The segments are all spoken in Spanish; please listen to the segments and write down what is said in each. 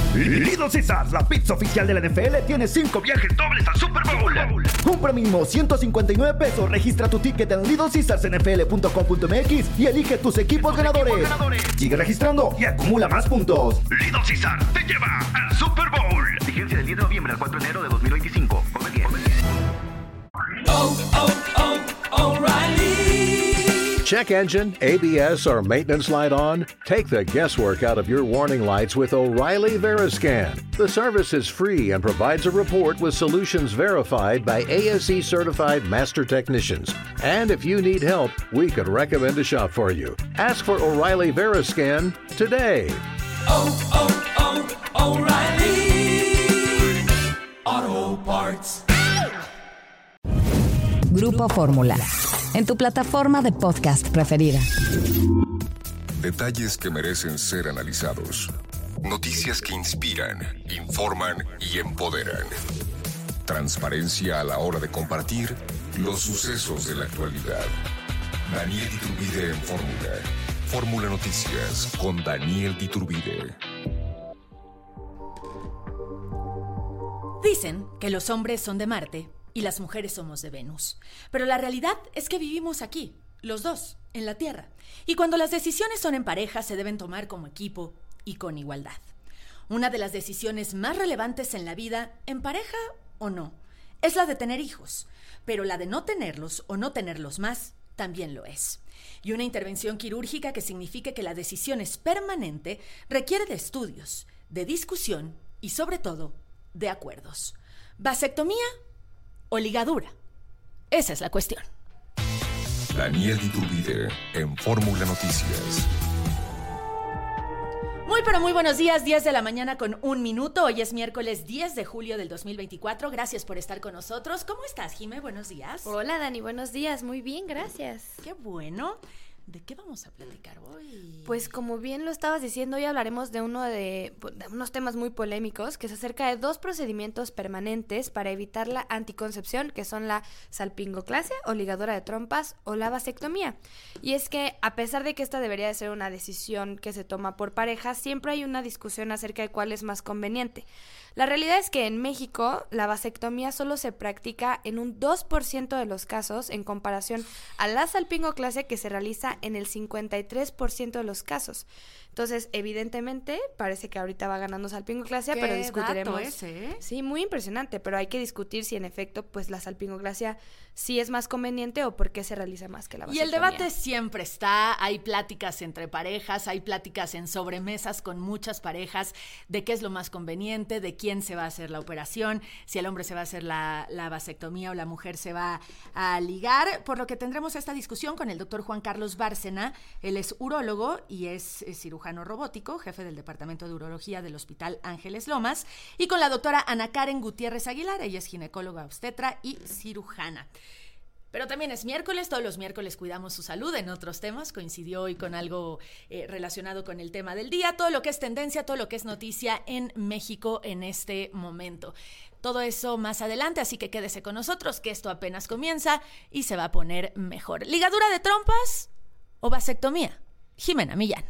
Little Caesars, la pizza oficial de la NFL, tiene 5 viajes dobles al Super Bowl. Compra mínimo $159. Registra tu ticket en littlecaesarsnfl.com.mx y elige tus equipos ganadores. Sigue registrando y acumula más puntos. Little Caesars te lleva al Super Bowl. Vigencia del 10 de noviembre al 4 de enero de 2025. Come bien. O'Reilly. Check engine, ABS, or maintenance light on? Take the guesswork out of your warning lights with O'Reilly Veriscan. The service is free and provides a report with solutions verified by ASE certified master technicians. And if you need help, we could recommend a shop for you. Ask for O'Reilly Veriscan today. O'Reilly Auto Parts. Grupo Fórmula, en tu plataforma de podcast preferida. Detalles que merecen ser analizados. Noticias que inspiran, informan y empoderan. Transparencia a la hora de compartir los sucesos de la actualidad. Daniel Iturbide en Fórmula. Fórmula Noticias con Daniel Iturbide. Dicen que los hombres son de Marte y las mujeres somos de Venus. Pero la realidad es que vivimos aquí, los dos, en la Tierra. Y cuando las decisiones son en pareja, se deben tomar como equipo y con igualdad. Una de las decisiones más relevantes en la vida, en pareja o no, es la de tener hijos. Pero la de no tenerlos o no tenerlos más, también lo es. Y una intervención quirúrgica que signifique que la decisión es permanente requiere de estudios, de discusión y, sobre todo, de acuerdos. ¿Vasectomía o ligadura? Esa es la cuestión. Daniel Iturbide en Fórmula Noticias. Muy pero muy buenos días, 10 de la mañana con 1 minuto. Hoy es miércoles 10 de julio del 2024. Gracias por estar con nosotros. ¿Cómo estás, Jimé? Buenos días. Hola, Dani, buenos días. Muy bien, gracias. Qué bueno. ¿De qué vamos a platicar hoy? Pues como bien lo estabas diciendo, hoy hablaremos de unos temas muy polémicos, que es acerca de 2 procedimientos permanentes para evitar la anticoncepción, que son la salpingoclasia o ligadura de trompas o la vasectomía. Y es que a pesar de que esta debería de ser una decisión que se toma por pareja, siempre hay una discusión acerca de cuál es más conveniente. La realidad es que en México la vasectomía solo se practica en un 2% de los casos en comparación a la salpingoclasia, que se realiza en el 53% de los casos. Entonces, evidentemente, parece que ahorita va ganando salpingoclasia, pero discutiremos. ¿Qué dato ese? Sí, muy impresionante, pero hay que discutir si en efecto pues la salpingoclasia sí es más conveniente o por qué se realiza más que la vasectomía. Y el debate siempre está, hay pláticas entre parejas, hay pláticas en sobremesas con muchas parejas de qué es lo más conveniente, de quién se va a hacer la operación, si el hombre se va a hacer la vasectomía o la mujer se va a ligar, por lo que tendremos esta discusión con el doctor Juan Carlos Bárcena. Él es urólogo y es cirujano robótico, jefe del Departamento de Urología del Hospital Ángeles Lomas, y con la doctora Ana Karen Gutiérrez Aguilar. Ella es ginecóloga obstetra y cirujana. Pero también es miércoles, todos los miércoles cuidamos su salud en otros temas. Coincidió hoy con algo relacionado con el tema del día, todo lo que es tendencia, todo lo que es noticia en México en este momento. Todo eso más adelante, así que quédese con nosotros, que esto apenas comienza y se va a poner mejor. ¿Ligadura de trompas o vasectomía? Jimena Millán.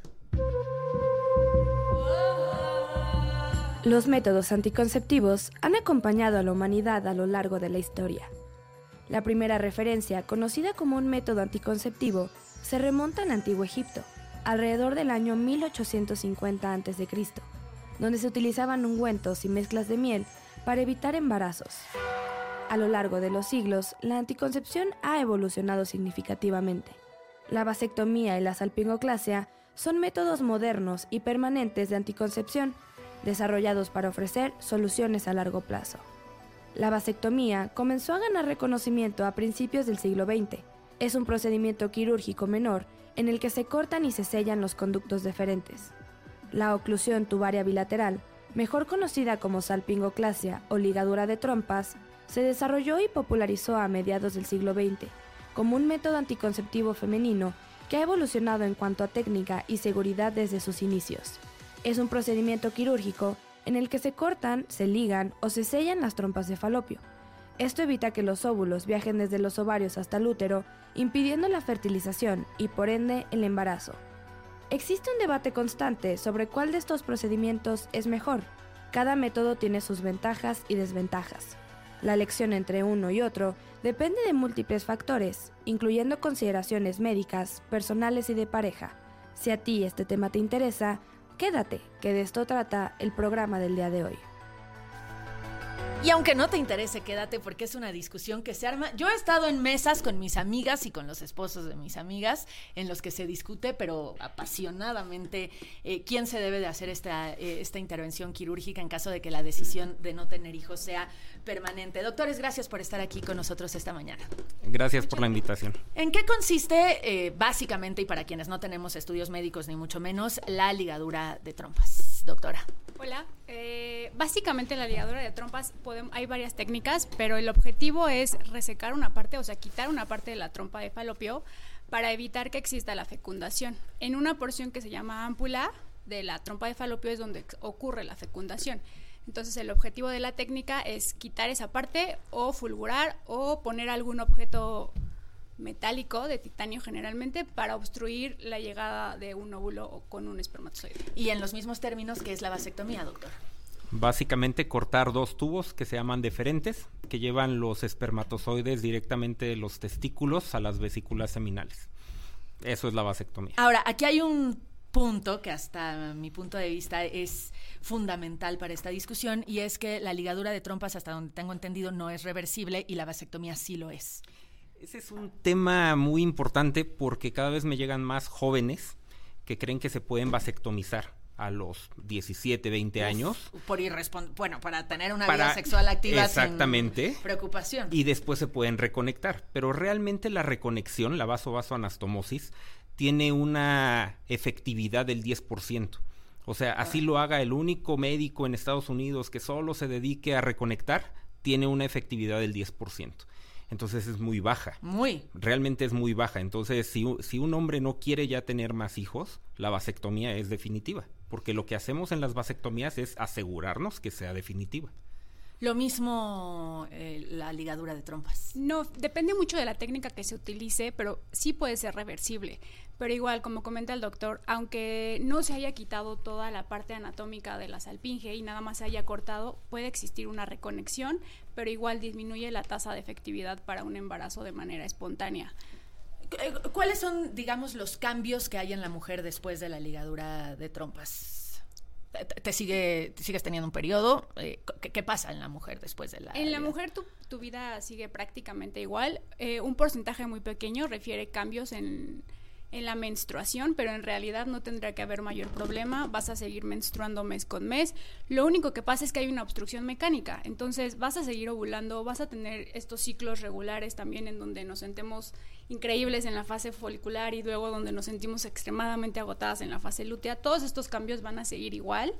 Los métodos anticonceptivos han acompañado a la humanidad a lo largo de la historia. La primera referencia, conocida como un método anticonceptivo, se remonta al Antiguo Egipto, alrededor del año 1850 a.C., donde se utilizaban ungüentos y mezclas de miel para evitar embarazos. A lo largo de los siglos, la anticoncepción ha evolucionado significativamente. La vasectomía y la salpingoclasia son métodos modernos y permanentes de anticoncepción, desarrollados para ofrecer soluciones a largo plazo. La vasectomía comenzó a ganar reconocimiento a principios del siglo XX. Es un procedimiento quirúrgico menor en el que se cortan y se sellan los conductos deferentes. La oclusión tubaria bilateral, mejor conocida como salpingoclasia o ligadura de trompas, se desarrolló y popularizó a mediados del siglo XX como un método anticonceptivo femenino que ha evolucionado en cuanto a técnica y seguridad desde sus inicios. Es un procedimiento quirúrgico en el que se cortan, se ligan o se sellan las trompas de falopio. Esto evita que los óvulos viajen desde los ovarios hasta el útero, impidiendo la fertilización y por ende el embarazo. Existe un debate constante sobre cuál de estos procedimientos es mejor. Cada método tiene sus ventajas y desventajas. La elección entre uno y otro depende de múltiples factores, incluyendo consideraciones médicas, personales y de pareja. Si a ti este tema te interesa, quédate, que de esto trata el programa del día de hoy. Y aunque no te interese, quédate porque es una discusión que se arma. Yo he estado en mesas con mis amigas y con los esposos de mis amigas en los que se discute, pero apasionadamente, quién se debe de hacer esta intervención quirúrgica en caso de que la decisión de no tener hijos sea permanente. Doctores, gracias por estar aquí con nosotros esta mañana. Gracias por la invitación. ¿En qué consiste, básicamente, y para quienes no tenemos estudios médicos ni mucho menos, la ligadura de trompas, doctora? Hola, básicamente la ligadura de trompas hay varias técnicas, pero el objetivo es resecar una parte, o sea, quitar una parte de la trompa de falopio para evitar que exista la fecundación. En una porción que se llama ámpula de la trompa de falopio es donde ocurre la fecundación. Entonces el objetivo de la técnica es quitar esa parte o fulgurar o poner algún objeto metálico de titanio generalmente para obstruir la llegada de un óvulo con un espermatozoide. Y en los mismos términos, ¿qué es la vasectomía, doctor? Básicamente cortar 2 tubos que se llaman deferentes, que llevan los espermatozoides directamente de los testículos a las vesículas seminales. Eso es la vasectomía. Ahora, aquí hay un punto que hasta mi punto de vista es fundamental para esta discusión, y es que la ligadura de trompas, hasta donde tengo entendido, no es reversible y la vasectomía sí lo es. Ese es un tema muy importante porque cada vez me llegan más jóvenes que creen que se pueden vasectomizar a los 17, 20 años. Para tener una vida sexual activa. Exactamente. Sin preocupación. Y después se pueden reconectar. Pero realmente la reconexión, la vaso-vaso-anastomosis, tiene una efectividad del 10%. O sea, así lo haga el único médico en Estados Unidos que solo se dedique a reconectar, tiene una efectividad del 10%. Entonces es muy baja. Realmente es muy baja. Entonces, si un hombre no quiere ya tener más hijos, la vasectomía es definitiva. Porque lo que hacemos en las vasectomías es asegurarnos que sea definitiva. Lo mismo la ligadura de trompas. No, depende mucho de la técnica que se utilice, pero sí puede ser reversible. Pero igual, como comenta el doctor, aunque no se haya quitado toda la parte anatómica de la salpinge y nada más se haya cortado, puede existir una reconexión, pero igual disminuye la tasa de efectividad para un embarazo de manera espontánea. ¿Cuáles son, digamos, los cambios que hay en la mujer después de la ligadura de trompas? ¿Sigues teniendo un periodo? ¿Qué pasa en la mujer después de la En la mujer tu vida sigue prácticamente igual. Un porcentaje muy pequeño refiere cambios en la menstruación, pero en realidad no tendrá que haber mayor problema. Vas a seguir menstruando mes con mes. Lo único que pasa es que hay una obstrucción mecánica. Entonces vas a seguir ovulando, vas a tener estos ciclos regulares también en donde nos sentemos increíbles en la fase folicular y luego donde nos sentimos extremadamente agotadas en la fase lútea. Todos estos cambios van a seguir igual.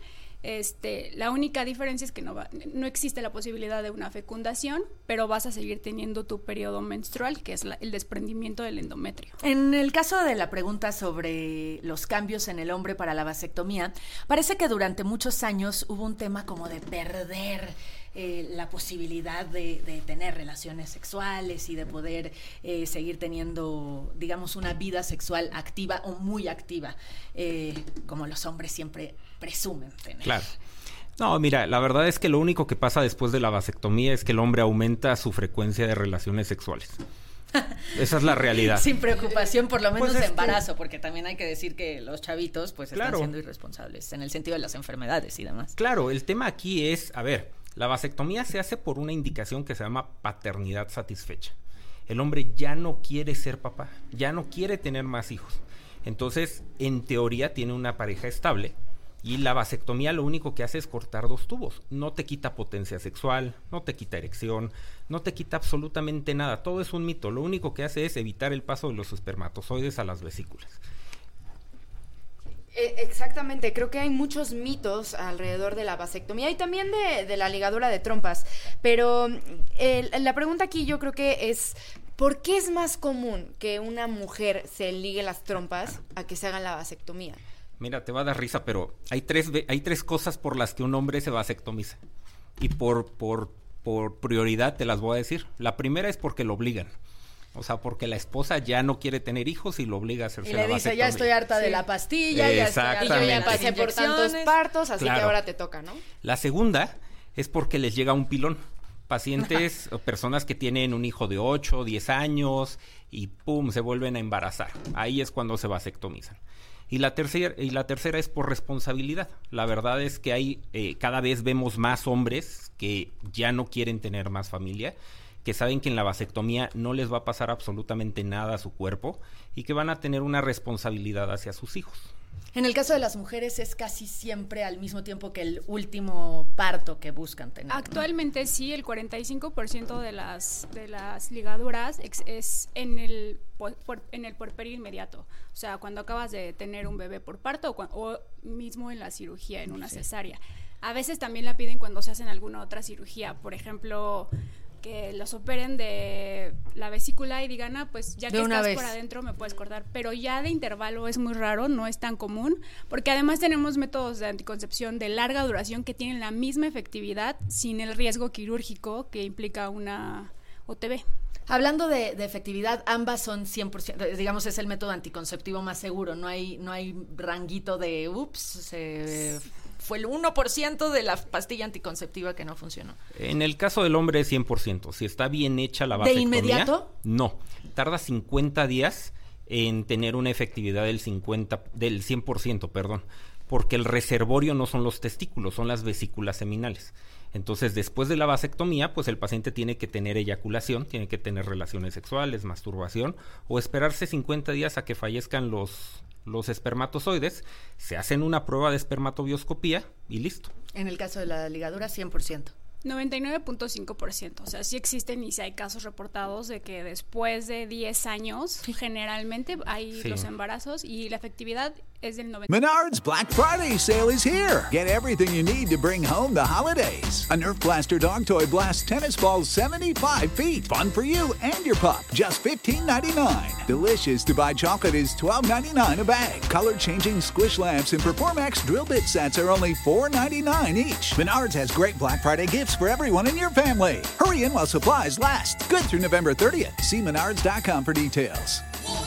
La única diferencia es que no existe la posibilidad de una fecundación, pero vas a seguir teniendo tu periodo menstrual, que es el desprendimiento del endometrio. En el caso de la pregunta sobre los cambios en el hombre para la vasectomía, parece que durante muchos años hubo un tema como de perder la posibilidad de tener relaciones sexuales y de poder seguir teniendo, digamos, una vida sexual activa o muy activa, como los hombres siempre presumen tener. Claro. No, mira, la verdad es que lo único que pasa después de la vasectomía es que el hombre aumenta su frecuencia de relaciones sexuales. Esa es la realidad. Sin preocupación, por lo menos de embarazo, porque también hay que decir que los chavitos pues están siendo irresponsables en el sentido de las enfermedades y demás. Claro, el tema aquí es, la vasectomía se hace por una indicación que se llama paternidad satisfecha. El hombre ya no quiere ser papá, ya no quiere tener más hijos. Entonces, en teoría, tiene una pareja estable y la vasectomía lo único que hace es cortar 2 tubos. No te quita potencia sexual, no te quita erección, no te quita absolutamente nada. Todo es un mito. Lo único que hace es evitar el paso de los espermatozoides a las vesículas. Exactamente, creo que hay muchos mitos alrededor de la vasectomía y también de la ligadura de trompas, pero la pregunta aquí yo creo que es ¿por qué es más común que una mujer se ligue las trompas a que se haga la vasectomía? Mira, te va a dar risa, pero hay tres cosas por las que un hombre se vasectomiza y por prioridad te las voy a decir. La primera es porque lo obligan. O sea, porque la esposa ya no quiere tener hijos y lo obliga a hacerse la vasectomía. Y le dice, ya estoy harta de la pastilla, ya estoy harta y yo ya pasé por tantos partos, así que ahora te toca, ¿no? La segunda es porque les llega un pilón. Pacientes o personas que tienen un hijo de 8, 10 años y ¡pum!, se vuelven a embarazar. Ahí es cuando se vasectomizan. Y la tercera es por responsabilidad. La verdad es que hay cada vez vemos más hombres que ya no quieren tener más familia, que saben que en la vasectomía no les va a pasar absolutamente nada a su cuerpo y que van a tener una responsabilidad hacia sus hijos. En el caso de las mujeres es casi siempre al mismo tiempo que el último parto que buscan tener, ¿no? Actualmente sí, el 45% de las ligaduras es en el puerperio inmediato. O sea, cuando acabas de tener un bebé por parto o mismo en la cirugía, en una cesárea. A veces también la piden cuando se hacen alguna otra cirugía. Por ejemplo, que los operen de la vesícula y digan, pues ya que estás por adentro me puedes cortar, pero ya de intervalo es muy raro, no es tan común, porque además tenemos métodos de anticoncepción de larga duración que tienen la misma efectividad sin el riesgo quirúrgico que implica una OTB. Hablando de efectividad, ambas son 100%, digamos, es el método anticonceptivo más seguro, no hay ranguito de, fue el 1% de la pastilla anticonceptiva que no funcionó. En el caso del hombre es 100%. Si está bien hecha la vasectomía... ¿De inmediato? No. Tarda 50 días en tener una efectividad del 100%, perdón. Porque el reservorio no son los testículos, son las vesículas seminales. Entonces, después de la vasectomía, pues el paciente tiene que tener eyaculación, tiene que tener relaciones sexuales, masturbación, o esperarse 50 días a que fallezcan los espermatozoides, se hacen una prueba de espermatobioscopía y listo. En el caso de la ligadura, 100%. 99.5%, o sea, sí existen y sí hay casos reportados de que después de 10 años generalmente hay los embarazos y la efectividad es del 90%. Menards Black Friday sale is here. Get everything you need to bring home the holidays. A Nerf Blaster dog toy blasts tennis balls 75 feet. Fun for you and your pup. Just $15.99. Delicious to buy chocolate is $12.99 a bag. Color-changing squish lamps and Performax drill bit sets are only $4.99 each. Menards has great Black Friday gifts for everyone in your family. Hurry in while supplies last. Good through November 30th. See menards.com for details.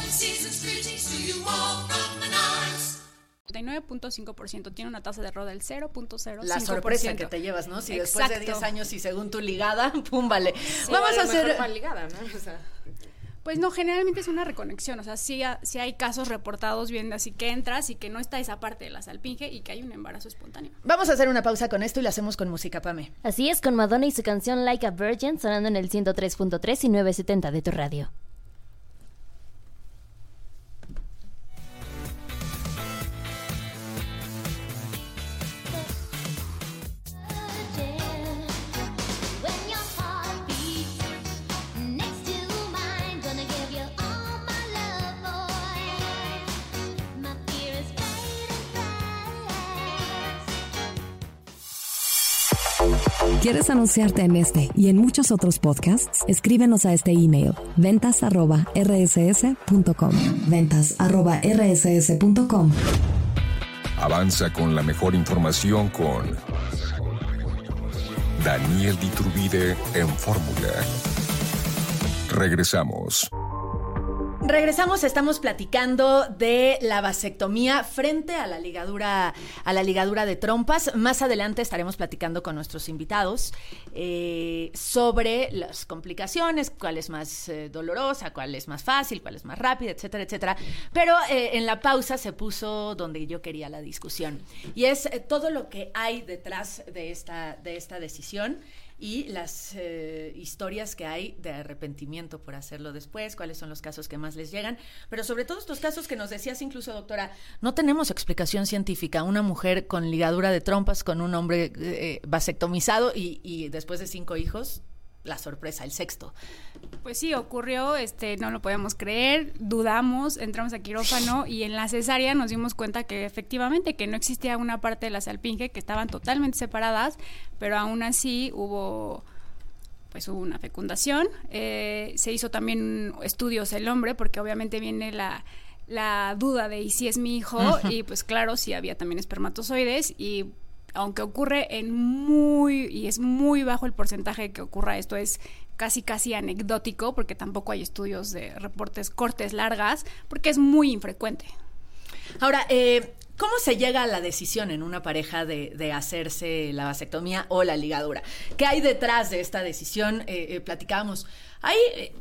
99.5% tiene una tasa de error del 0.05%. La sorpresa que te llevas, ¿no? Si después de 10 años y según tu ligada, ¡pum! Vale. Sí, vamos a hacer mal ligada, ¿no? O sea, pues no, generalmente es una reconexión, o sea, sí hay casos reportados viendo así que entras y que no está esa parte de la salpinge y que hay un embarazo espontáneo. Vamos a hacer una pausa con esto y la hacemos con música, Pame. Así es, con Madonna y su canción Like a Virgin sonando en el 103.3 y 970 de tu radio. ¿Quieres anunciarte en este y en muchos otros podcasts? Escríbenos a este email, ventas@rss.com. ventas@rss.com. Avanza con la mejor información con Daniel Iturbide en Fórmula. Regresamos. Estamos platicando de la vasectomía frente a la ligadura de trompas. Más adelante estaremos platicando con nuestros invitados sobre las complicaciones, cuál es más dolorosa, cuál es más fácil, cuál es más rápida, etcétera, etcétera. Pero en la pausa se puso donde yo quería la discusión y es todo lo que hay detrás de esta decisión. Y las historias que hay de arrepentimiento por hacerlo después, cuáles son los casos que más les llegan, pero sobre todo estos casos que nos decías incluso, doctora, no tenemos explicación científica. Una mujer con ligadura de trompas, con un hombre vasectomizado y después de 5 hijos, la sorpresa, el sexto. Pues sí, ocurrió, no lo podíamos creer, dudamos, entramos a quirófano y en la cesárea nos dimos cuenta que efectivamente que no existía una parte de la salpinge, que estaban totalmente separadas, pero aún así hubo una fecundación. Se hizo también estudios el hombre, porque obviamente viene la duda de ¿y si es mi hijo? Uh-huh. Y pues claro, sí había también espermatozoides y aunque ocurre y es muy bajo el porcentaje que ocurra esto, es casi anecdótico, porque tampoco hay estudios de reportes cortes largas, porque es muy infrecuente. Ahora, ¿cómo se llega a la decisión en una pareja de hacerse la vasectomía o la ligadura? ¿Qué hay detrás de esta decisión? Platicábamos, hay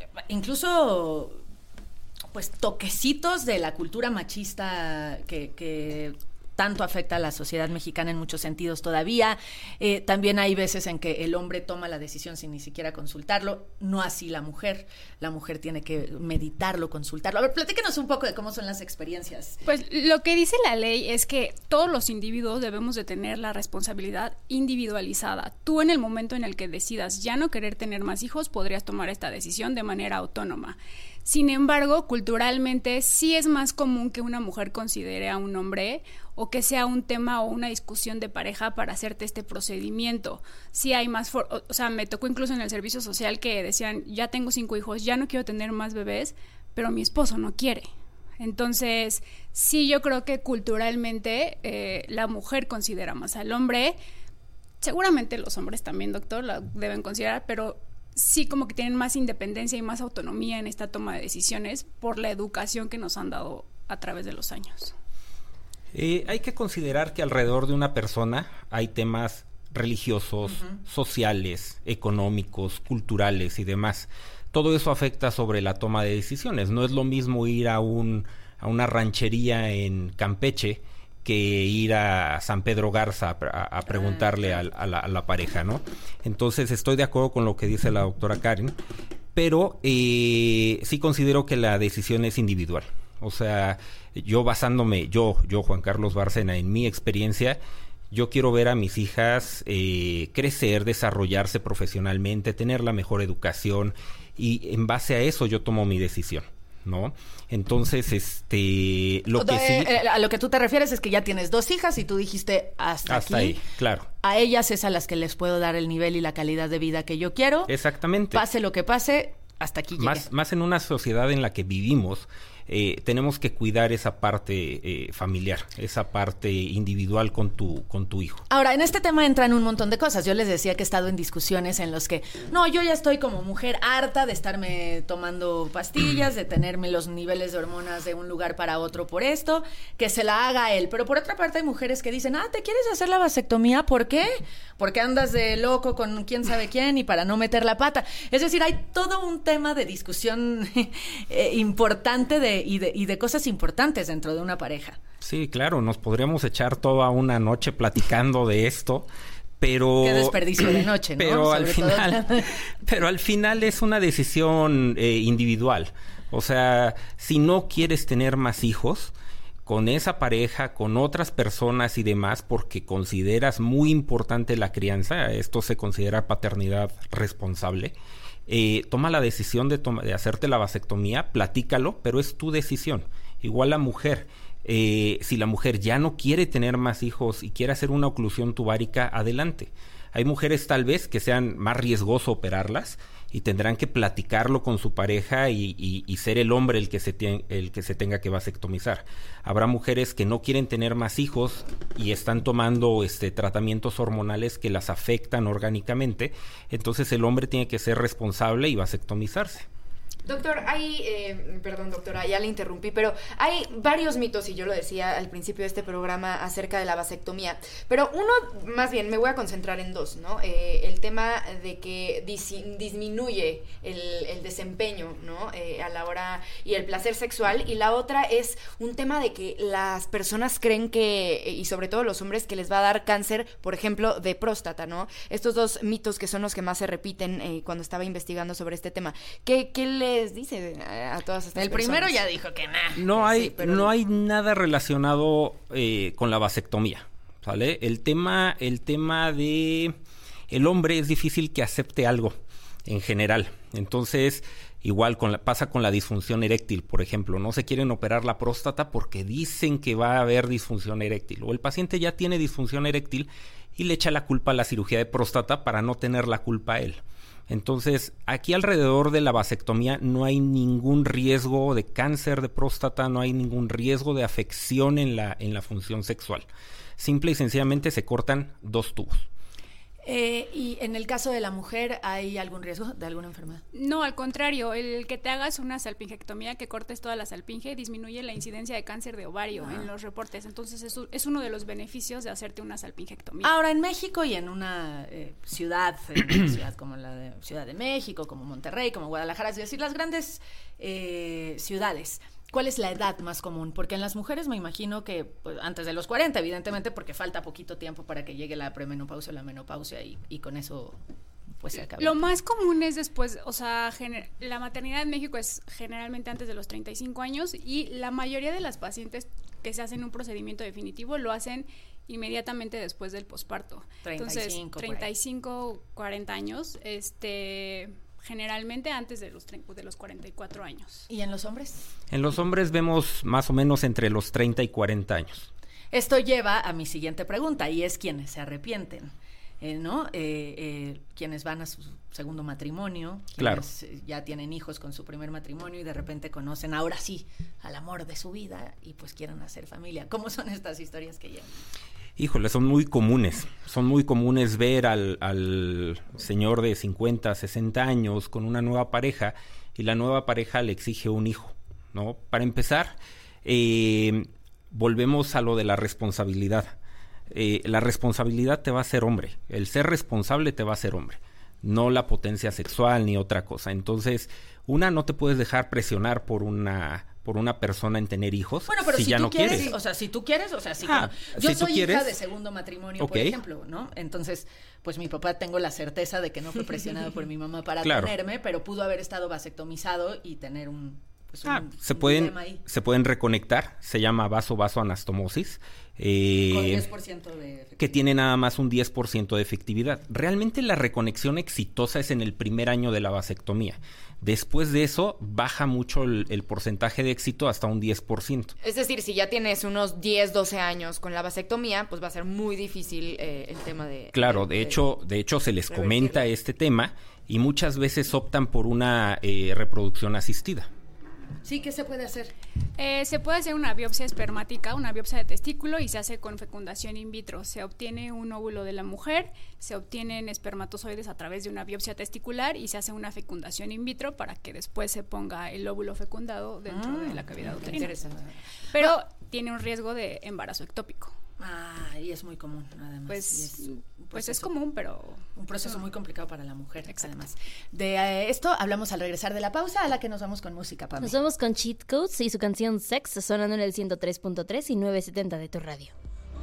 incluso pues toquecitos de la cultura machista que tanto afecta a la sociedad mexicana en muchos sentidos todavía. También hay veces en que el hombre toma la decisión sin ni siquiera consultarlo, no así la mujer. La mujer tiene que meditarlo, consultarlo. A ver, platícanos un poco de cómo son las experiencias. Pues lo que dice la ley es que todos los individuos debemos de tener la responsabilidad individualizada. Tú, en el momento en el que decidas ya no querer tener más hijos, podrías tomar esta decisión de manera autónoma. Sin embargo, culturalmente sí es más común que una mujer considere a un hombre o que sea un tema o una discusión de pareja para hacerte este procedimiento. Sí hay más, o sea, me tocó incluso en el servicio social que decían, ya tengo 5 hijos, ya no quiero tener más bebés, pero mi esposo no quiere. Entonces, sí, yo creo que culturalmente la mujer considera más al hombre. Seguramente los hombres también, doctor, la deben considerar, pero sí como que tienen más independencia y más autonomía en esta toma de decisiones por la educación que nos han dado a través de los años. Hay que considerar que alrededor de una persona hay temas religiosos, sociales, económicos, culturales y demás. Todo eso afecta sobre la toma de decisiones. No es lo mismo ir a una ranchería en Campeche que ir a San Pedro Garza a preguntarle a la pareja, ¿no? Entonces estoy de acuerdo con lo que dice la doctora Karen, pero sí considero que la decisión es individual. O sea, yo basándome, yo Juan Carlos Bárcena, en mi experiencia, yo quiero ver a mis hijas crecer, desarrollarse profesionalmente, tener la mejor educación, y en base a eso yo tomo mi decisión, ¿no? Entonces, a lo que tú te refieres es que ya tienes 2 hijas y tú dijiste hasta aquí. Ahí, claro. A ellas es a las que les puedo dar el nivel y la calidad de vida que yo quiero. Exactamente. Pase lo que pase, hasta aquí llegué. Más en una sociedad en la que vivimos, tenemos que cuidar esa parte familiar, esa parte individual con tu hijo. Ahora, en este tema entran un montón de cosas. Yo les decía que he estado en discusiones en los que, no, yo ya estoy como mujer harta de estarme tomando pastillas, de tenerme los niveles de hormonas de un lugar para otro por esto, que se la haga él. Pero por otra parte hay mujeres que dicen, ¿te quieres hacer la vasectomía? ¿Por qué? Porque andas de loco con quién sabe quién y para no meter la pata. Es decir, hay todo un tema de discusión importante y de cosas importantes dentro de una pareja. Sí, claro, nos podríamos echar toda una noche platicando de esto, pero... Qué desperdicio de noche, ¿no? Pero al final es una decisión individual. O sea, si no quieres tener más hijos con esa pareja, con otras personas y demás, porque consideras muy importante la crianza, esto se considera paternidad responsable, toma la decisión de hacerte la vasectomía, platícalo, pero es tu decisión. Igual la mujer, si la mujer ya no quiere tener más hijos y quiere hacer una oclusión tubárica, adelante. Hay mujeres tal vez que sean más riesgoso operarlas y tendrán que platicarlo con su pareja y ser el hombre el que se tenga que vasectomizar. Habrá mujeres que no quieren tener más hijos y están tomando tratamientos hormonales que las afectan orgánicamente, entonces el hombre tiene que ser responsable y vasectomizarse. Doctor, perdón doctora, ya le interrumpí, pero hay varios mitos, y yo lo decía al principio de este programa, acerca de la vasectomía, pero uno, más bien, me voy a concentrar en 2, ¿no? El tema de que disminuye el desempeño, ¿no? A la hora, y el placer sexual, y la otra es un tema de que las personas creen que, y sobre todo los hombres, que les va a dar cáncer, por ejemplo, de próstata, ¿no? Estos 2 mitos que son los que más se repiten cuando estaba investigando sobre este tema. ¿Qué les dice a todas estas personas? El primero ya dijo que nada. No hay nada relacionado con la vasectomía, ¿sale? El tema de el hombre es difícil que acepte algo en general. Entonces, igual pasa con la disfunción eréctil, por ejemplo. No se quieren operar la próstata porque dicen que va a haber disfunción eréctil. O el paciente ya tiene disfunción eréctil y le echa la culpa a la cirugía de próstata para no tener la culpa a él. Entonces, aquí alrededor de la vasectomía no hay ningún riesgo de cáncer de próstata, no hay ningún riesgo de afección en la función sexual. simple y sencillamente se cortan 2 tubos. ¿Y en el caso de la mujer hay algún riesgo de alguna enfermedad? No, al contrario, el que te hagas una salpingectomía, que cortes toda la salpinge, disminuye la incidencia de cáncer de ovario en los reportes. Entonces es uno de los beneficios de hacerte una salpingectomía. Ahora, en México y en una ciudad como la de Ciudad de México, como Monterrey, como Guadalajara, es decir, las grandes ciudades, ¿cuál es la edad más común? Porque en las mujeres me imagino que pues, antes de los 40, evidentemente, porque falta poquito tiempo para que llegue la premenopausia o la menopausia y con eso pues se acabe. Lo más común es después, o sea, la maternidad en México es generalmente antes de los 35 años y la mayoría de las pacientes que se hacen un procedimiento definitivo lo hacen inmediatamente después del posparto. 35, 40 años, generalmente antes de los 44 años. ¿Y en los hombres? En los hombres vemos más o menos entre los 30 y 40 años. Esto lleva a mi siguiente pregunta, y es quiénes se arrepienten, ¿no? Quienes van a su segundo matrimonio, quienes ya tienen hijos con su primer matrimonio y de repente conocen ahora sí al amor de su vida y pues quieren hacer familia. ¿Cómo son estas historias que llevan? Híjole, son muy comunes ver al señor de 50, 60 años con una nueva pareja y la nueva pareja le exige un hijo, ¿no? Para empezar, volvemos a lo de la responsabilidad. La responsabilidad te va a hacer hombre, el ser responsable te va a hacer hombre, no la potencia sexual ni otra cosa. Entonces, no te puedes dejar presionar por una persona en tener hijos. Bueno, pero si ya tú no quieres. Si tú quieres, yo si soy quieres, hija de segundo matrimonio, por ejemplo, ¿no? Entonces, pues mi papá, tengo la certeza de que no fue presionado por mi mamá para tenerme, pero pudo haber estado vasectomizado y tener se pueden reconectar, se llama vaso-anastomosis. Con 10% de efectividad. Que tiene nada más un 10% de efectividad. Realmente la reconexión exitosa es en el primer año de la vasectomía. Después de eso, baja mucho el porcentaje de éxito hasta un 10%. Es decir, si ya tienes unos 10, 12 años con la vasectomía, pues va a ser muy difícil el tema de... Claro, de hecho se les comenta este tema y muchas veces optan por una reproducción asistida. Sí, ¿qué se puede hacer? Se puede hacer una biopsia espermática, una biopsia de testículo y se hace con fecundación in vitro. Se obtiene un óvulo de la mujer, se obtienen espermatozoides a través de una biopsia testicular y se hace una fecundación in vitro para que después se ponga el óvulo fecundado dentro de la cavidad uterina. Pero tiene un riesgo de embarazo ectópico. Y es muy común, además. Pues es común, pero... Un proceso muy complicado para la mujer, además. De esto hablamos al regresar de la pausa, a la que nos vamos con música, Pame. Nos vamos con Cheat Codes y su canción Sex, sonando en el 103.3 y 970 de tu radio.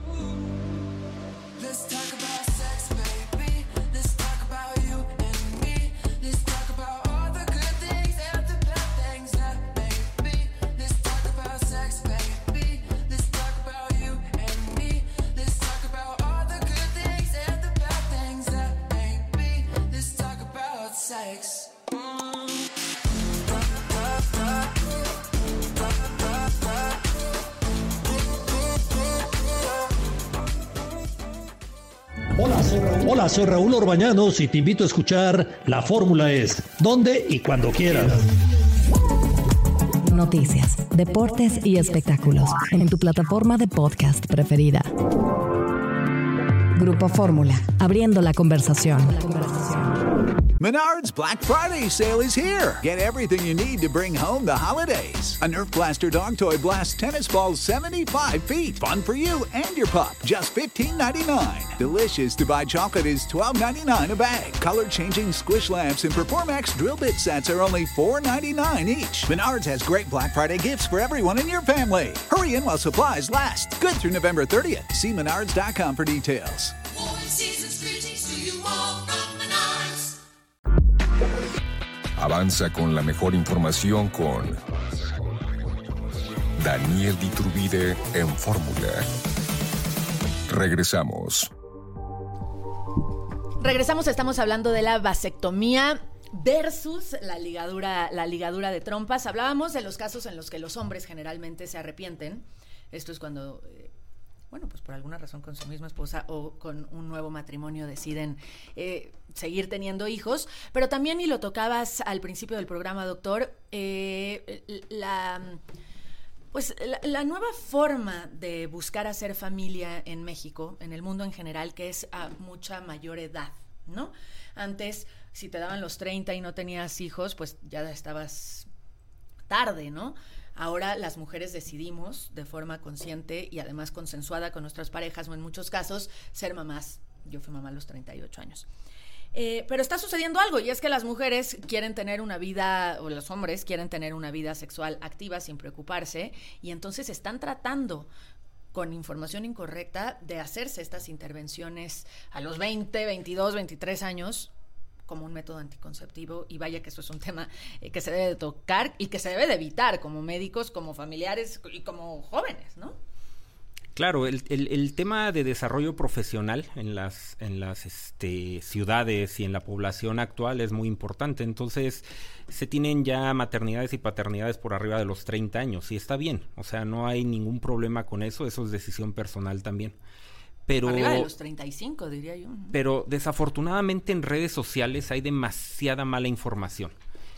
Hola, soy Raúl Orbañanos y te invito a escuchar La Fórmula Es, donde y cuando quieras. Noticias, deportes y espectáculos en tu plataforma de podcast preferida. Grupo Fórmula, abriendo la conversación. Menards Black Friday sale is here. Get everything you need to bring home the holidays. A Nerf Blaster dog toy blasts tennis balls 75 feet. Fun for you and your pup. Just $15.99. Delicious to buy chocolate is $12.99 a bag. Color-changing squish lamps and Performax drill bit sets are only $4.99 each. Menards has great Black Friday gifts for everyone in your family. Hurry in while supplies last. Good through November 30th. See menards.com for details. Avanza con la mejor información con Daniel Diturbide en Fórmula. Regresamos. Estamos hablando de la vasectomía versus la ligadura de trompas. Hablábamos de los casos en los que los hombres generalmente se arrepienten. Esto es cuando... pues por alguna razón con su misma esposa o con un nuevo matrimonio deciden seguir teniendo hijos, pero también, y lo tocabas al principio del programa, doctor, Pues la nueva forma de buscar hacer familia en México, en el mundo en general, que es a mucha mayor edad, ¿no? Antes, si te daban los 30 y no tenías hijos, pues ya estabas tarde, ¿no? Ahora las mujeres decidimos de forma consciente y además consensuada con nuestras parejas, o en muchos casos, ser mamás. Yo fui mamá a los 38 años. Pero está sucediendo algo, y es que las mujeres quieren tener una vida, o los hombres quieren tener una vida sexual activa sin preocuparse, y entonces están tratando con información incorrecta de hacerse estas intervenciones a los 20, 22, 23 años como un método anticonceptivo, y vaya que eso es un tema que se debe de tocar y que se debe de evitar como médicos, como familiares y como jóvenes, ¿no? Claro, el tema de desarrollo profesional en las ciudades y en la población actual es muy importante. Entonces, se tienen ya maternidades y paternidades por arriba de los 30 años y está bien. O sea, no hay ningún problema con eso. Eso es decisión personal también. Pero, arriba de los 35, diría yo. Pero desafortunadamente en redes sociales hay demasiada mala información.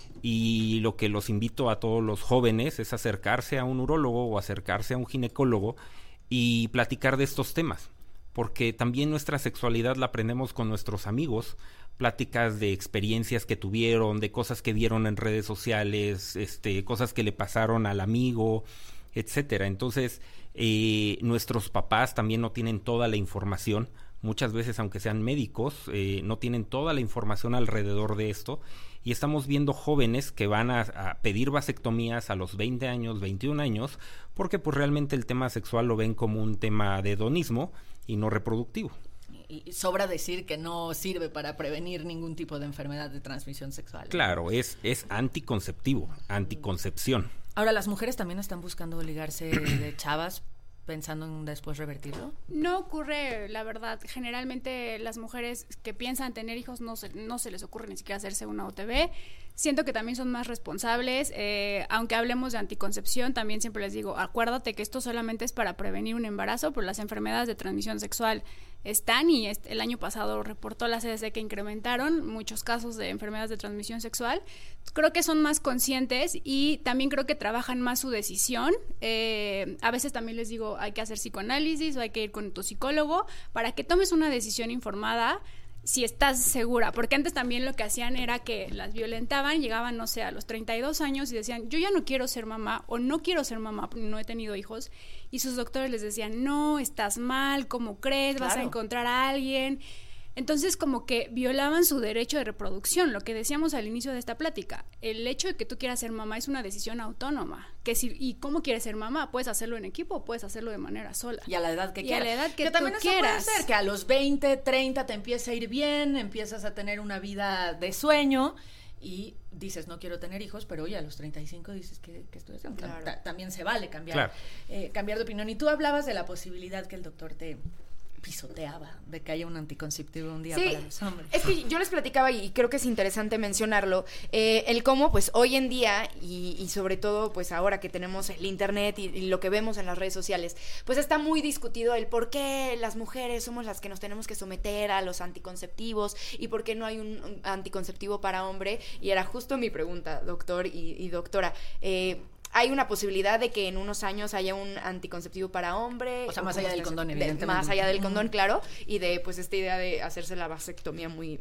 Y lo que los invito a todos los jóvenes es acercarse a un urólogo o acercarse a un ginecólogo y platicar de estos temas, porque también nuestra sexualidad la aprendemos con nuestros amigos, pláticas de experiencias que tuvieron, de cosas que vieron en redes sociales, cosas que le pasaron al amigo, etcétera. Entonces, nuestros papás también no tienen toda la información, muchas veces aunque sean médicos, no tienen toda la información alrededor de esto, y estamos viendo jóvenes que van a pedir vasectomías a los 20 años, 21 años, porque pues realmente el tema sexual lo ven como un tema de hedonismo y no reproductivo. Y sobra decir que no sirve para prevenir ningún tipo de enfermedad de transmisión sexual. Claro, es anticonceptivo, anticoncepción. Ahora, ¿las mujeres también están buscando ligarse de chavas pensando en después revertirlo? No ocurre, la verdad. Generalmente las mujeres que piensan tener hijos no se les ocurre ni siquiera hacerse una OTB. Siento que también son más responsables. Aunque hablemos de anticoncepción, también siempre les digo, acuérdate que esto solamente es para prevenir un embarazo, pero las enfermedades de transmisión sexual están, y el año pasado reportó la CDC que incrementaron muchos casos de enfermedades de transmisión sexual. Creo que son más conscientes y también creo que trabajan más su decisión. A veces también les digo, hay que hacer psicoanálisis o hay que ir con tu psicólogo para que tomes una decisión informada si estás segura, porque antes también lo que hacían era que las violentaban, llegaban, no sé, a los 32 años y decían, yo ya no quiero ser mamá o no quiero ser mamá porque no he tenido hijos, y sus doctores les decían, no, estás mal, ¿cómo crees? Vas a encontrar a alguien. Entonces como que violaban su derecho de reproducción, lo que decíamos al inicio de esta plática. El hecho de que tú quieras ser mamá es una decisión autónoma. ¿Y cómo quieres ser mamá? Puedes hacerlo en equipo o puedes hacerlo de manera sola. Y a la edad que quieras. Y a la edad que tú también quieras. Eso puede ser, que a los 20, 30 te empieza a ir bien, empiezas a tener una vida de sueño y dices, no quiero tener hijos, pero oye, a los 35 dices, ¿qué estoy haciendo? Claro. También se vale cambiar, cambiar de opinión. Y tú hablabas de la posibilidad que el doctor te pisoteaba de que haya un anticonceptivo un día para los hombres. Es que yo les platicaba, y creo que es interesante mencionarlo, el cómo pues hoy en día y sobre todo pues ahora que tenemos el internet y lo que vemos en las redes sociales, pues está muy discutido el por qué las mujeres somos las que nos tenemos que someter a los anticonceptivos y por qué no hay un anticonceptivo para hombre. Y era justo mi pregunta, doctor y doctora. ¿Hay una posibilidad de que en unos años haya un anticonceptivo para hombre? O sea, más allá del condón, evidentemente. Más allá del condón, claro, y de pues esta idea de hacerse la vasectomía muy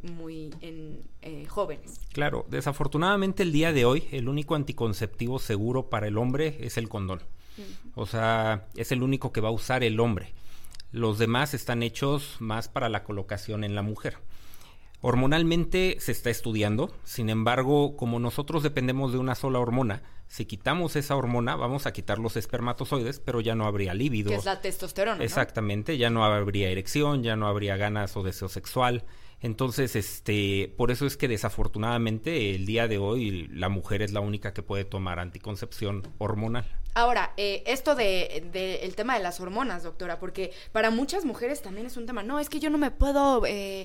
en jóvenes. Claro, desafortunadamente el día de hoy el único anticonceptivo seguro para el hombre es el condón. O sea, es el único que va a usar el hombre. Los demás están hechos más para la colocación en la mujer. Hormonalmente se está estudiando, sin embargo, como nosotros dependemos de una sola hormona, si quitamos esa hormona, vamos a quitar los espermatozoides, pero ya no habría líbido. Que es la testosterona, Exactamente, ¿no? Ya no habría erección, ya no habría ganas o deseo sexual. Entonces, por eso es que desafortunadamente el día de hoy la mujer es la única que puede tomar anticoncepción hormonal. Ahora, esto de el tema de las hormonas, doctora, porque para muchas mujeres también es un tema, no, es que yo no me puedo,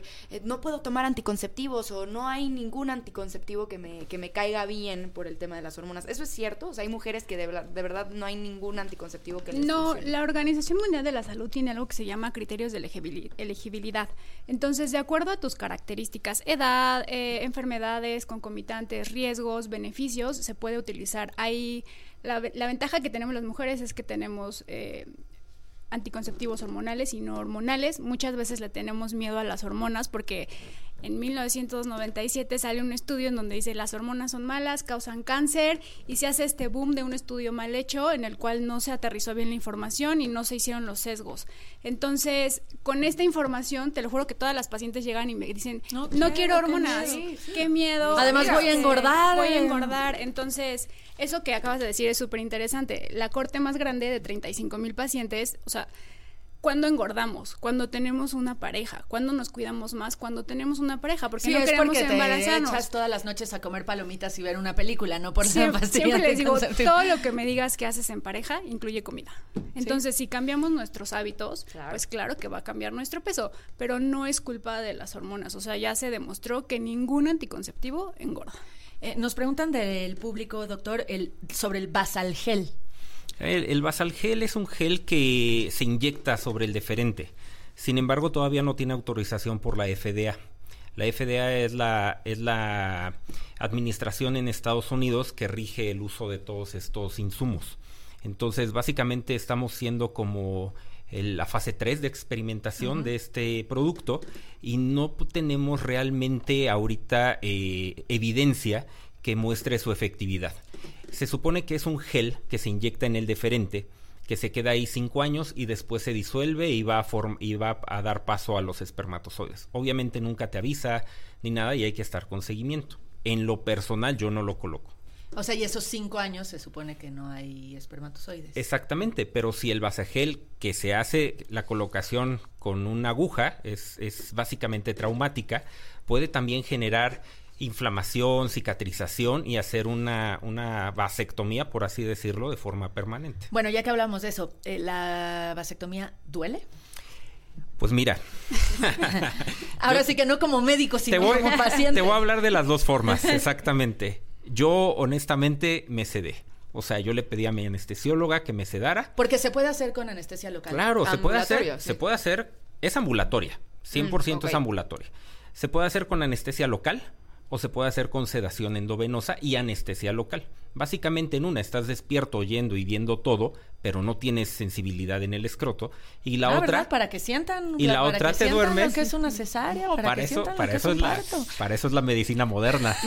no puedo tomar anticonceptivos o no hay ningún anticonceptivo que me caiga bien por el tema de las hormonas. ¿Eso es cierto? O sea, hay mujeres que de verdad no hay ningún anticonceptivo que les funcione. La Organización Mundial de la Salud tiene algo que se llama criterios de elegibilidad. Entonces, de acuerdo a tus características, edad, enfermedades concomitantes, riesgos, beneficios, se puede utilizar. La ventaja que tenemos las mujeres es que tenemos anticonceptivos hormonales y no hormonales. Muchas veces le tenemos miedo a las hormonas porque en 1997 sale un estudio en donde dice las hormonas son malas, causan cáncer, y se hace este boom de un estudio mal hecho en el cual no se aterrizó bien la información y no se hicieron los sesgos. Entonces, con esta información, te lo juro que todas las pacientes llegan y me dicen, no quiero hormonas, qué miedo. Además voy a engordar. Voy a engordar. Entonces, eso que acabas de decir es súper interesante. La corte más grande de 35,000 pacientes, o sea, ¿cuándo engordamos? Cuando tenemos una pareja. ¿Cuándo nos cuidamos más? Cuando tenemos una pareja, porque no queremos embarazarnos. Te echas todas las noches a comer palomitas y ver una película, no por la pastilla. Siempre les digo, todo lo que me digas que haces en pareja incluye comida. Entonces, si cambiamos nuestros hábitos, pues claro que va a cambiar nuestro peso, pero no es culpa de las hormonas. O sea, ya se demostró que ningún anticonceptivo engorda. Nos preguntan del público, doctor, sobre el Basalgel. El Basalgel es un gel que se inyecta sobre el deferente. Sin embargo, todavía no tiene autorización por la FDA. La FDA es la administración en Estados Unidos que rige el uso de todos estos insumos. Entonces, básicamente estamos siendo como la fase 3 de experimentación de este producto y no tenemos realmente ahorita evidencia que muestre su efectividad. Se supone que es un gel que se inyecta en el deferente, que se queda ahí 5 años y después se disuelve y va a dar paso a los espermatozoides. Obviamente nunca te avisa ni nada y hay que estar con seguimiento. En lo personal yo no lo coloco. O sea, y esos 5 años se supone que no hay espermatozoides. Exactamente, pero si el Basagel que se hace la colocación con una aguja es básicamente traumática, puede también generar inflamación, cicatrización y hacer una vasectomía, por así decirlo, de forma permanente. Bueno, ya que hablamos de eso, ¿la vasectomía duele? Pues mira. Ahora sí que no como médico, sino como paciente. Te voy a hablar de las dos formas, exactamente. Yo, honestamente, me sedé. O sea, yo le pedí a mi anestesióloga que me sedara. Porque se puede hacer con anestesia local. Claro, se puede hacer, es ambulatoria, 100% es ambulatoria. Se puede hacer con anestesia local o se puede hacer con sedación endovenosa y anestesia local. Básicamente en una estás despierto oyendo y viendo todo, pero no tienes sensibilidad en el escroto, y la otra, ¿verdad? Para que sientan, y la otra te duermes. Lo que es una cesárea, para eso es la medicina moderna.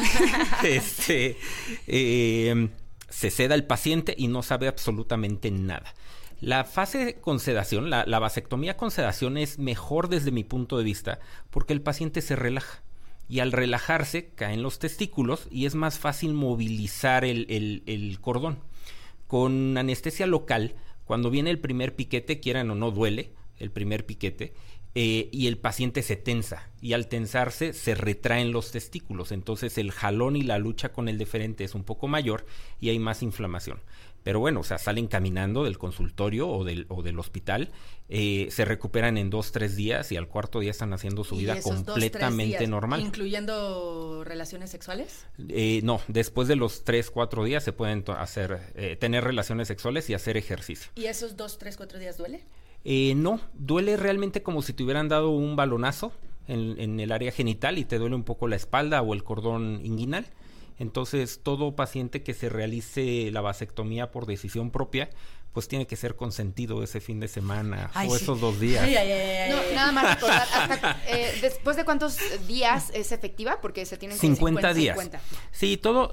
Se seda el paciente y no sabe absolutamente nada. La fase con sedación, la vasectomía con sedación es mejor desde mi punto de vista porque el paciente se relaja. Y al relajarse caen los testículos y es más fácil movilizar el cordón. Con anestesia local, cuando viene el primer piquete, quieran o no duele el primer piquete, y el paciente se tensa. Y al tensarse se retraen los testículos. Entonces el jalón y la lucha con el deferente es un poco mayor y hay más inflamación. Pero bueno, o sea, salen caminando del consultorio o del hospital, se recuperan en 2-3 días y al cuarto día están haciendo su vida completamente normal. ¿Incluyendo relaciones sexuales? No, después de los 3-4 días se pueden tener relaciones sexuales y hacer ejercicio. ¿Y esos 2-3-4 días duele? No, duele realmente como si te hubieran dado un balonazo en el área genital y te duele un poco la espalda o el cordón inguinal. Entonces, todo paciente que se realice la vasectomía por decisión propia, pues tiene que ser consentido ese fin de semana esos 2 días. No, nada más recordar, ¿después de cuántos días es efectiva? Porque se tienen 50 días. 50. Sí, todo.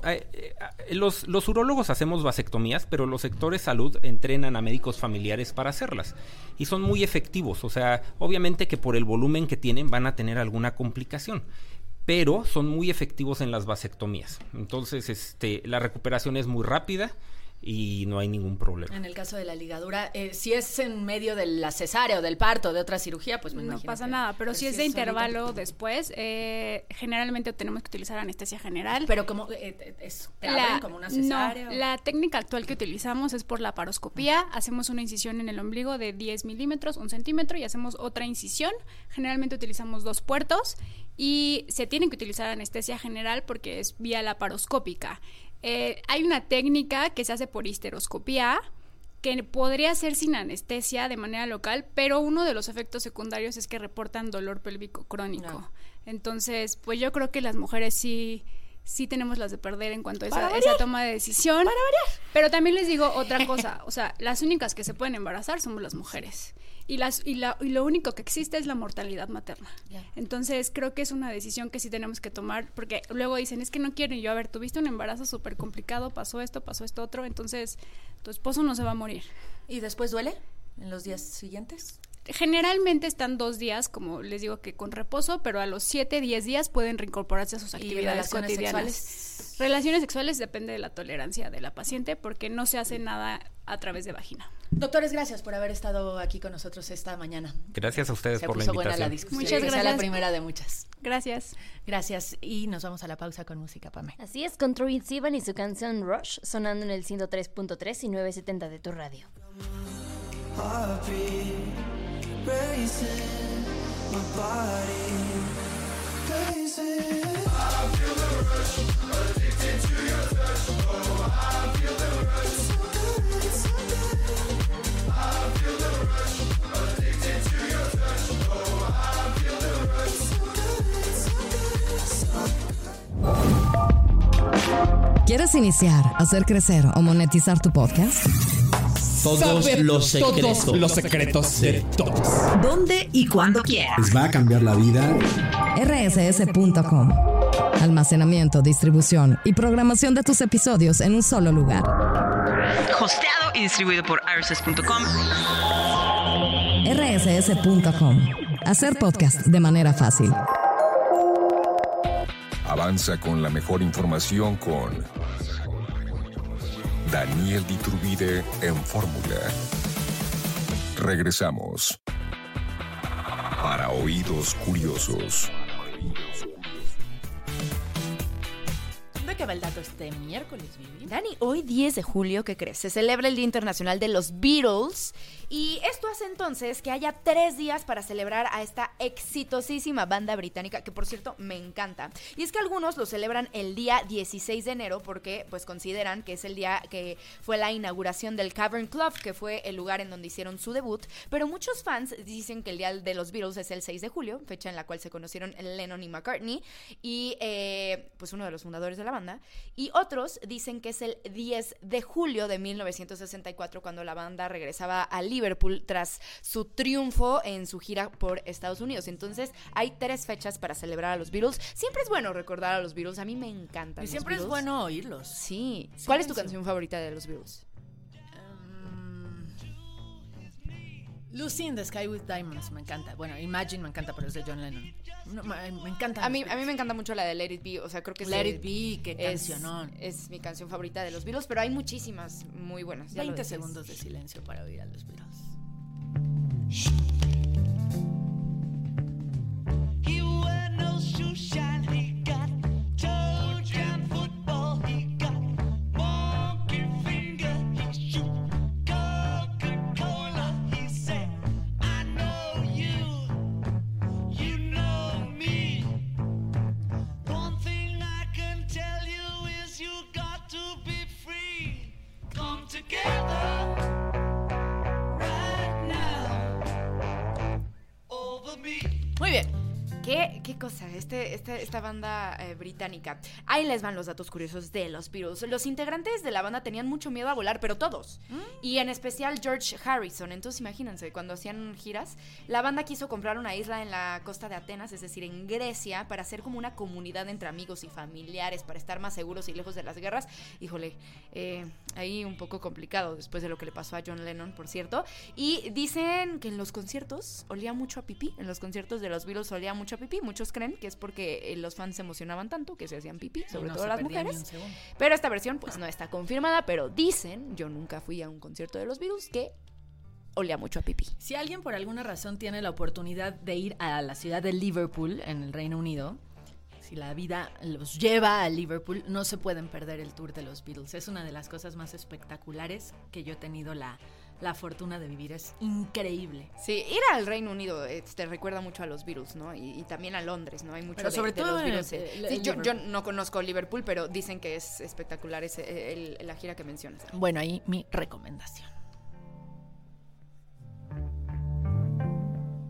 Los urólogos hacemos vasectomías, pero los sectores salud entrenan a médicos familiares para hacerlas. Y son muy efectivos. O sea, obviamente que por el volumen que tienen van a tener alguna complicación. Pero son muy efectivos en las vasectomías. Entonces, la recuperación es muy rápida y no hay ningún problema. En el caso de la ligadura, si es en medio de la cesárea o del parto o de otra cirugía, pues me imagino. No pasa nada, pero si es de intervalo después, generalmente tenemos que utilizar anestesia general. Pero como ¿te abren como una cesárea? No, la técnica actual que utilizamos es por la laparoscopía. Hacemos una incisión en el ombligo de 10 milímetros, 1 centímetro, y hacemos otra incisión. Generalmente utilizamos 2 puertos y se tiene que utilizar anestesia general porque es vía laparoscópica. Hay una técnica que se hace por histeroscopía que podría ser sin anestesia de manera local, pero uno de los efectos secundarios es que reportan dolor pélvico crónico. No. Entonces, pues yo creo que las mujeres sí sí tenemos las de perder en cuanto a esa toma de decisión. Para variar. Pero también les digo otra cosa, o sea, las únicas que se pueden embarazar somos las mujeres. Y lo único que existe es la mortalidad materna. Entonces creo que es una decisión que sí tenemos que tomar, porque luego dicen, es que no quiero. Y yo, a ver, tuviste un embarazo súper complicado, pasó esto otro, entonces tu esposo no se va a morir. ¿Y después duele en los días siguientes? Generalmente están 2 días, como les digo, que con reposo, pero a los 7, 10 días pueden reincorporarse a sus actividades cotidianas. Relaciones sexuales depende de la tolerancia de la paciente, porque no se hace nada a través de vagina. Doctores, gracias por haber estado aquí con nosotros esta mañana. Gracias a ustedes por la invitación. Se puso buena la discusión. Muchas gracias. Sea la primera de muchas. Gracias. Gracias. Y nos vamos a la pausa con música, Pame. Así es, con Troye Sivan y su canción Rush, sonando en el 103.3 y 970 de tu radio. Racing, my body racing. I feel the rush, addicted to your touch. Oh, I feel the rush. It's so good, it's so good. I feel the rush, addicted to your touch. Oh, I feel the rush. It's so good, it's so good. ¿Quieres iniciar, hacer crecer o monetizar tu podcast? Todos los secretos de todos. ¿Dónde y cuándo quieras? Les va a cambiar la vida. rss.com. Almacenamiento, distribución y programación de tus episodios en un solo lugar. Hosteado y distribuido por rss.com. rss.com. Hacer podcast de manera fácil. Avanza con la mejor información con Daniel Diturbide en Fórmula. Regresamos. Para oídos curiosos. ¿De qué va el dato este miércoles, Vivi? Dani, hoy 10 de julio, ¿qué crees? Se celebra el Día Internacional de los Beatles. Y esto hace entonces que haya 3 días para celebrar a esta exitosísima banda británica, que por cierto me encanta. Y es que algunos lo celebran el día 16 de enero porque pues consideran que es el día que fue la inauguración del Cavern Club, que fue el lugar en donde hicieron su debut. Pero muchos fans dicen que el día de los Beatles es el 6 de julio, fecha en la cual se conocieron Lennon y McCartney, y pues uno de los fundadores de la banda. Y otros dicen que es el 10 de julio de 1964, cuando la banda regresaba a Liverpool tras su triunfo en su gira por Estados Unidos. Entonces hay 3 fechas para celebrar a los Beatles. Siempre es bueno recordar a los Beatles, a mí me encantan. Y siempre es bueno oírlos. Sí. ¿Cuál es tu canción favorita de los Beatles? Lucy in the Sky with Diamonds, me encanta. Bueno, Imagine me encanta, pero es de John Lennon. No, me encanta. A mí me encanta mucho la de Let It Be, o sea, creo que Let It Be, qué cancionón. Es mi canción favorita de los Beatles, pero hay muchísimas muy buenas. 20 segundos de silencio para oír a los Beatles. He wear no shoe shine, he got toe jam football, he got monkey finger, he shoot Coca-Cola, he said, I know you, you know me. One thing I can tell you is you got to be free. Come together right now over me. Muy bien. ¿Qué cosa? Esta banda británica. Ahí les van los datos curiosos de los Beatles. Los integrantes de la banda tenían mucho miedo a volar, pero todos. Y en especial George Harrison. Entonces imagínense, cuando hacían giras, la banda quiso comprar una isla en la costa de Atenas, es decir, en Grecia, para hacer como una comunidad entre amigos y familiares, para estar más seguros y lejos de las guerras. Híjole, ahí un poco complicado después de lo que le pasó a John Lennon, por cierto. Y dicen que en los conciertos olía mucho a pipí. En los conciertos de los Beatles olía mucho a pipí. Muchos creen que es porque los fans se emocionaban tanto que se hacían pipí, sobre todo las mujeres. Pero esta versión pues no está confirmada, pero dicen, yo nunca fui a un concierto de los Beatles, que olía mucho a pipí. Si alguien por alguna razón tiene la oportunidad de ir a la ciudad de Liverpool, en el Reino Unido, si la vida los lleva a Liverpool, no se pueden perder el tour de los Beatles. Es una de las cosas más espectaculares que yo he tenido la fortuna de vivir. Es increíble. Sí, ir al Reino Unido te recuerda mucho a los Beatles, ¿no? Y también a Londres, ¿no? Hay mucho pero sobre todo de los Beatles. Sí, yo no conozco Liverpool, pero dicen que es espectacular la gira que mencionas. Bueno, ahí mi recomendación.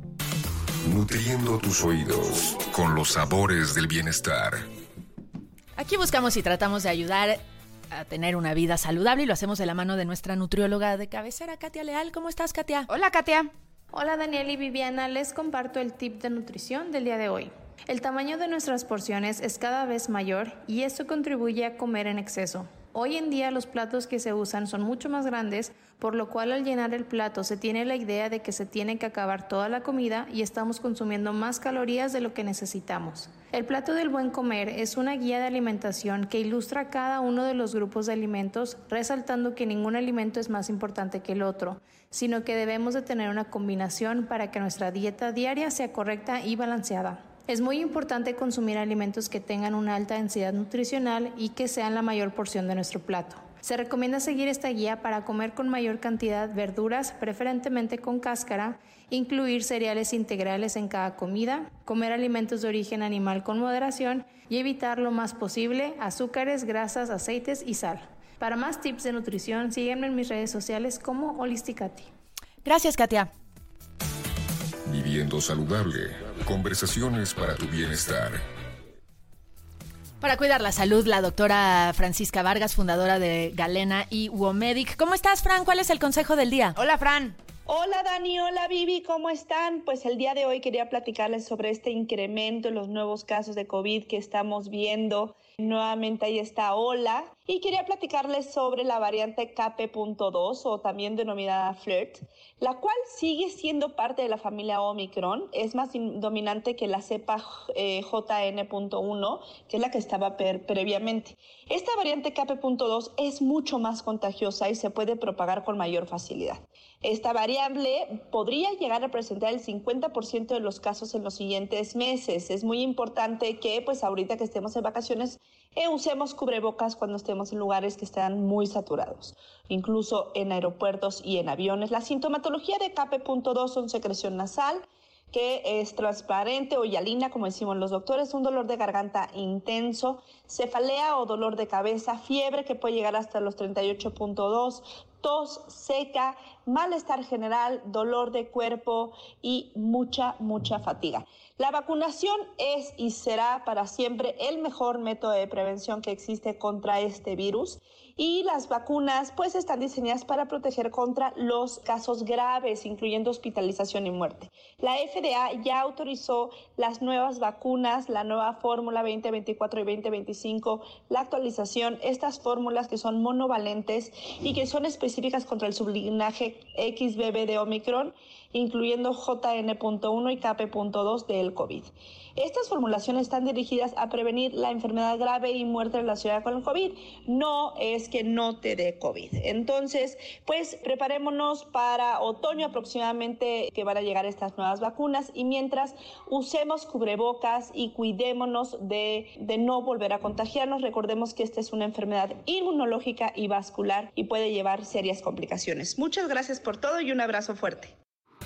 Nutriendo tus oídos con los sabores del bienestar. Aquí buscamos y tratamos de ayudar a tener una vida saludable y lo hacemos de la mano de nuestra nutrióloga de cabecera, Katia Leal. ¿Cómo estás, Katia? Hola, Katia. Hola, Daniel y Viviana. Les comparto el tip de nutrición del día de hoy. El tamaño de nuestras porciones es cada vez mayor y esto contribuye a comer en exceso. Hoy en día los platos que se usan son mucho más grandes, por lo cual al llenar el plato se tiene la idea de que se tiene que acabar toda la comida y estamos consumiendo más calorías de lo que necesitamos. El plato del buen comer es una guía de alimentación que ilustra cada uno de los grupos de alimentos, resaltando que ningún alimento es más importante que el otro, sino que debemos de tener una combinación para que nuestra dieta diaria sea correcta y balanceada. Es muy importante consumir alimentos que tengan una alta densidad nutricional y que sean la mayor porción de nuestro plato. Se recomienda seguir esta guía para comer con mayor cantidad verduras, preferentemente con cáscara, incluir cereales integrales en cada comida, comer alimentos de origen animal con moderación y evitar lo más posible azúcares, grasas, aceites y sal. Para más tips de nutrición, sígueme en mis redes sociales como Holisticati. Gracias, Katia. Viviendo saludable. Conversaciones para tu bienestar. Para cuidar la salud, la doctora Francisca Vargas, fundadora de Galena y Womedic. ¿Cómo estás, Fran? ¿Cuál es el consejo del día? Hola, Fran. Hola Dani, hola Vivi, ¿cómo están? Pues el día de hoy quería platicarles sobre este incremento en los nuevos casos de COVID que estamos viendo. Nuevamente hay esta ola y quería platicarles sobre la variante KP.2 o también denominada Flirt, la cual sigue siendo parte de la familia Omicron, es más dominante que la cepa JN.1, que es la que estaba previamente. Esta variante KP.2 es mucho más contagiosa y se puede propagar con mayor facilidad. Esta variable podría llegar a presentar el 50% de los casos en los siguientes meses. Es muy importante que, pues ahorita que estemos en vacaciones, usemos cubrebocas cuando estemos en lugares que están muy saturados, incluso en aeropuertos y en aviones. La sintomatología de KP.2 son secreción nasal, que es transparente o hialina, como decimos los doctores, un dolor de garganta intenso, cefalea o dolor de cabeza, fiebre que puede llegar hasta los 38.2, tos seca, malestar general, dolor de cuerpo y mucha fatiga. La vacunación es y será para siempre el mejor método de prevención que existe contra este virus. Y las vacunas pues están diseñadas para proteger contra los casos graves, incluyendo hospitalización y muerte. La FDA ya autorizó las nuevas vacunas, la nueva fórmula 2024 y 2025, la actualización, estas fórmulas que son monovalentes y que son específicas contra el sublinaje XBB de Omicron, incluyendo JN.1 y KP.2 del COVID. Estas formulaciones están dirigidas a prevenir la enfermedad grave y muerte relacionada con el COVID. No es que no te dé COVID. Entonces, pues preparémonos para otoño aproximadamente que van a llegar estas nuevas vacunas y mientras usemos cubrebocas y cuidémonos de no volver a contagiarnos. Recordemos que esta es una enfermedad inmunológica y vascular y puede llevar serias complicaciones. Muchas gracias por todo y un abrazo fuerte.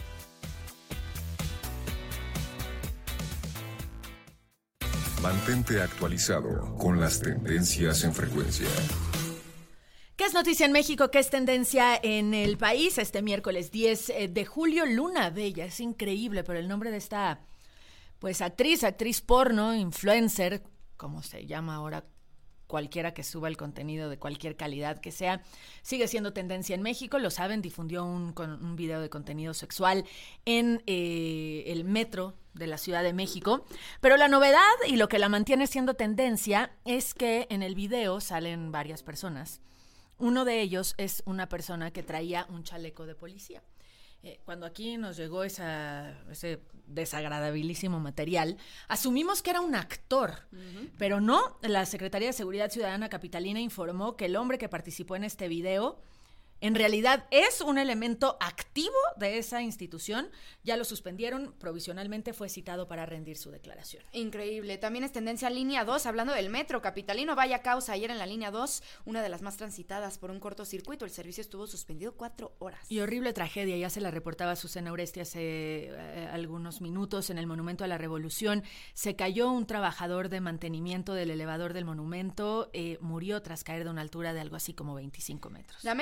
Mantente actualizado con las tendencias en frecuencia. ¿Qué es noticia en México? ¿Qué es tendencia en el país? Este miércoles 10 de julio, Luna Bella. Es increíble, pero el nombre de esta pues actriz porno, influencer, como se llama ahora cualquiera que suba el contenido de cualquier calidad que sea, sigue siendo tendencia en México. Lo saben, difundió un video de contenido sexual en el metro de la Ciudad de México. Pero la novedad y lo que la mantiene siendo tendencia es que en el video salen varias personas. Uno de ellos es una persona que traía un chaleco de policía. Cuando aquí nos llegó ese desagradabilísimo material, asumimos que era un actor, pero no. La Secretaría de Seguridad Ciudadana capitalina informó que el hombre que participó en este video en realidad es un elemento activo de esa institución. Ya lo suspendieron, provisionalmente fue citado para rendir su declaración. Increíble. También es tendencia línea 2, hablando del metro capitalino. Vaya causa ayer en la línea 2, una de las más transitadas por un cortocircuito. El servicio estuvo suspendido 4 horas. Y horrible tragedia, ya se la reportaba Susana Uresti hace algunos minutos en el Monumento a la Revolución. Se cayó un trabajador de mantenimiento del elevador del monumento, murió tras caer de una altura de algo así como 25 metros. La México Pachuca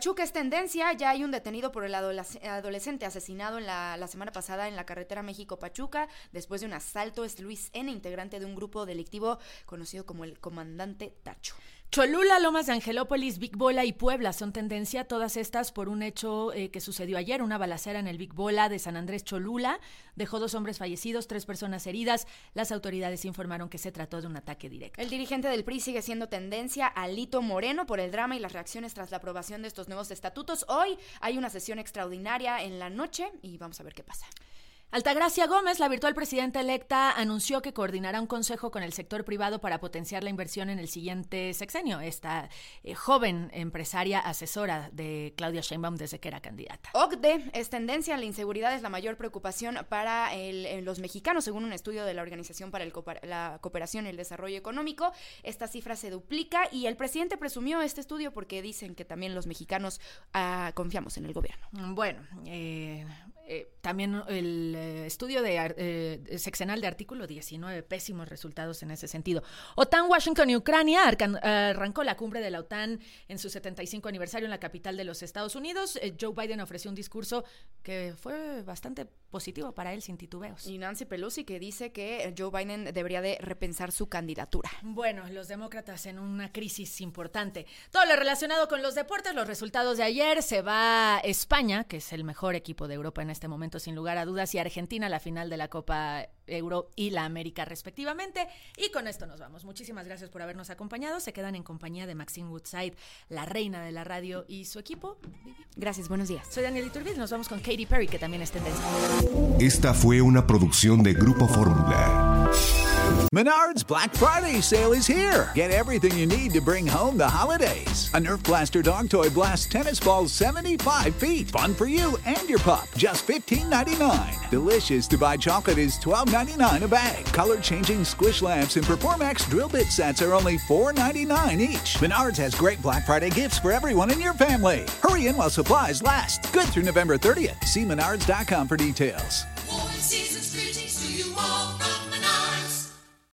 Pachuca es tendencia, ya hay un detenido por el adolescente asesinado la semana pasada en la carretera México-Pachuca. Después de un asalto, es Luis N., integrante de un grupo delictivo conocido como el Comandante Tacho. Cholula, Lomas de Angelópolis, Big Bola y Puebla son tendencia, todas estas por un hecho que sucedió ayer, una balacera en el Big Bola de San Andrés Cholula, dejó 2 hombres fallecidos, 3 personas heridas. Las autoridades informaron que se trató de un ataque directo. El dirigente del PRI sigue siendo tendencia, Alito Moreno, por el drama y las reacciones tras la aprobación de estos nuevos estatutos. Hoy hay una sesión extraordinaria en la noche y vamos a ver qué pasa. Altagracia Gómez, la virtual presidenta electa, anunció que coordinará un consejo con el sector privado para potenciar la inversión en el siguiente sexenio. Esta joven empresaria asesora de Claudia Sheinbaum desde que era candidata. OCDE es tendencia, la inseguridad es la mayor preocupación para los mexicanos, según un estudio de la Organización para la Cooperación y el Desarrollo Económico. Esta cifra se duplica y el presidente presumió este estudio porque dicen que también los mexicanos confiamos en el gobierno. Bueno, también el estudio sexenal de artículo 19, pésimos resultados en ese sentido. OTAN, Washington y Ucrania arrancó la cumbre de la OTAN en su 75 aniversario en la capital de los Estados Unidos. Joe Biden ofreció un discurso que fue bastante positivo para él, sin titubeos. Y Nancy Pelosi, que dice que Joe Biden debería de repensar su candidatura. Bueno, los demócratas en una crisis importante. Todo lo relacionado con los deportes, los resultados de ayer. Se va España, que es el mejor equipo de Europa en este momento, sin lugar a dudas, y Argentina a la final de la Copa Euro y la América respectivamente. Y con esto nos vamos. Muchísimas gracias por habernos acompañado. Se quedan en compañía de Maxine Woodside, la reina de la radio, y su equipo. Gracias, buenos días. Soy Daniel Iturbide, nos vamos con Katy Perry, que también es tendencia. Esta fue una producción de Grupo Fórmula. Menards Black Friday sale is here. Get everything you need to bring home the holidays. A Nerf Blaster Dog Toy blasts tennis balls 75 feet. Fun for you and your pup. Just $15.99. Delicious to buy chocolate is $12.99 a bag. Color-changing squish lamps and Performax drill bit sets are only $4.99 each. Menards has great Black Friday gifts for everyone in your family. Hurry in while supplies last. Good through November 30th. See menards.com for details. Season